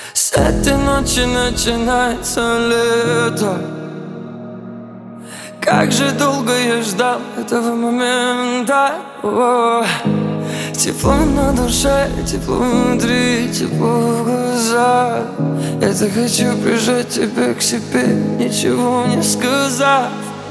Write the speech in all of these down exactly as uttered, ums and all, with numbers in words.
С этой ночи начинается лето. Как же долго я ждал этого момента. О, тепло на душе, тепло внутри, тепло в глазах. Я так хочу прижать тебя к себе, ничего не сказав.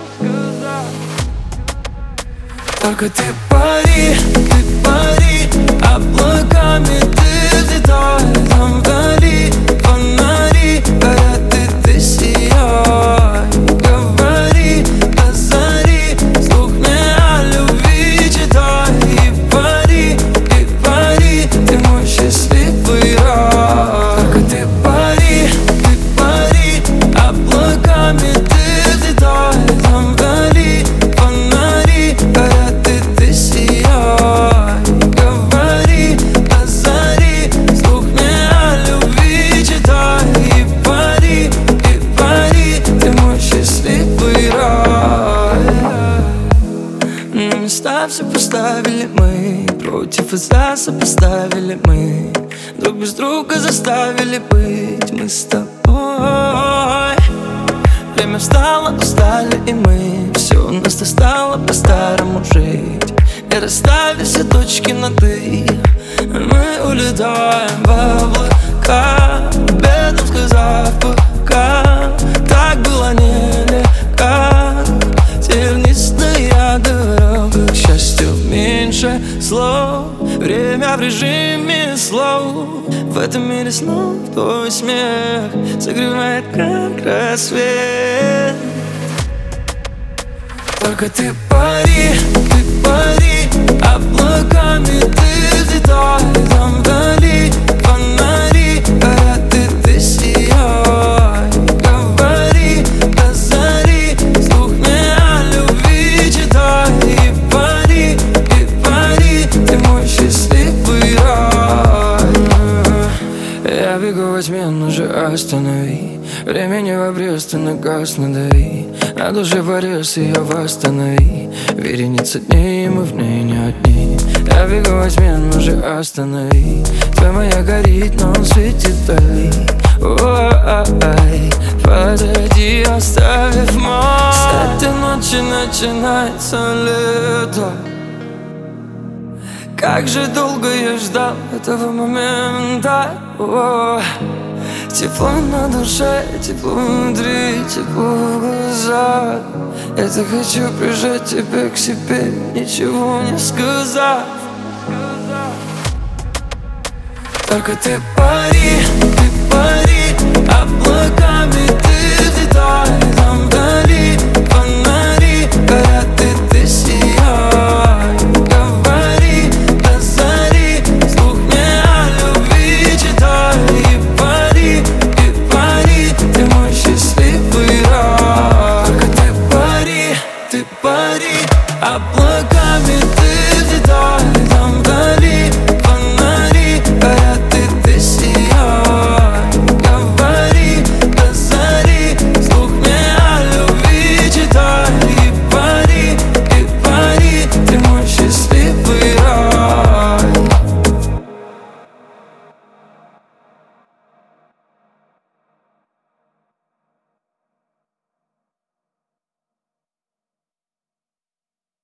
Только ты пари, ты пари, облаками ты взлетай. Там вдали фонари горят, и ты сияй. Говори до зари, вслух мне о любви читай. И пари, и пари, ты мой счастливый рай. Только ты пари, ты пари, облаками ты взлетай. Там вдали фонари горят, и ты сияй. Говори до зари, вслух мне о любви читай. И пари, и пари, ты мой счастливый рай. На места все поставили мы, против и за сопоставили мы, друг без друга заставили быть мы с тобой. Время встало, устали и мы, все у нас стало по-старому жить. И расставили все точки над «и», мы улетаем в облака, бедом сказав пока. Так было нелегко, тернистая дорога к счастью меньше слов. Время в режиме слов. В этом мире снов твой смех согревает, как рассвет. Только ты пари, ты пари, облаками ты взлетай. Там вдали фонари горят, и ты сияй. Говори до зари, вслух мне о любви читай. И пари, и пари, ты мой счастливый рай. Я бегу во тьме, но же останови. Времени в обрез, ты на газ надави. На душе порез, ее восстанови. Вереница дней, мы в ней не одни. Я бегу во тьме, но же останови. Твоя моя горит, но он светит вдали. Ой, подойди, оставив мой. С этой ночи начинается лето. Как же долго я ждал этого момента. О, тепло на душе, тепло внутри, тепло в глазах. Я так хочу прижать тебя к себе, ничего не сказав. Только ты пари, ты пари, облаками